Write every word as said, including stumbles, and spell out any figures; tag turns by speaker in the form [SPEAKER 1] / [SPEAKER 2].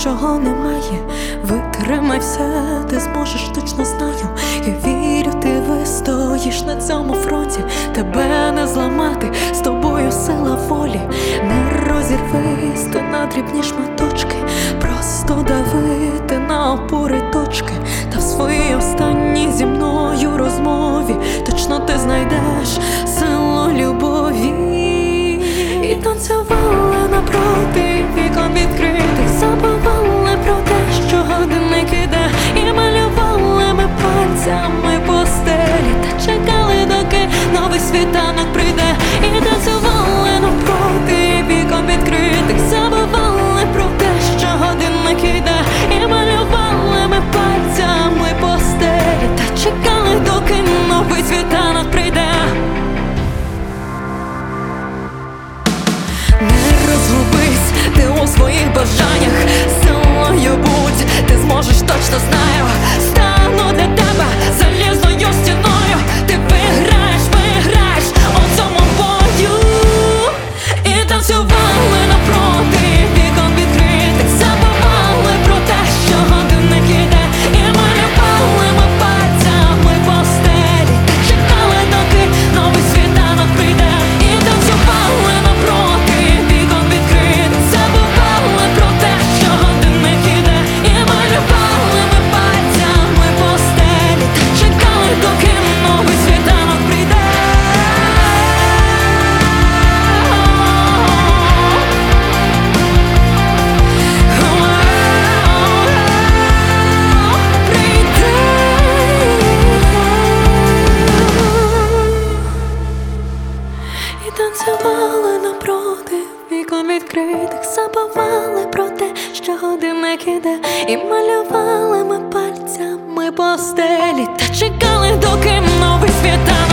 [SPEAKER 1] чого немає. Витримай все, ти зможеш, точно знаю. Я вірю, ти вистоїш на цьому фронті. Тебе не зламати, з тобою сила волі. Не розірвись ти на дрібні шматочки, просто давити на опори точки. Та в своїй останній зі мною розмові точно ти знайдеш силу любові. І танцювали напроти вікон відкритих, забували про те, що годинник іде, і малювали ми пальцями по стелі, та чекали, доки новий світанок прийде. І танцювали напроти вікон відкритих, забували про те, що годинник іде, і малювали ми пальцями по стелі, та чекали, доки новий світанок прийде. Не розгубись ти у своїх бажаннях, силою будь, ти зможеш, точно знаю. Стану для тебе залізною стіною, ти виграєш, виграєш у цьому бою. І танцювали напроти вікон відкритих, забували про те, що годинник іде, і малювали ми пальцями по стелі, та чекали, доки новий світанок прийде. І танцювали напроти вікон відкритих, забували про те, що годинник іде, і малювали ми пальцями по стелі, та чекали, доки новий світанок прийде. І танцювали напроти вікон відкритих, забували про те, що годинник іде, і малювали ми пальцями по стелі, та чекали, доки новий світанок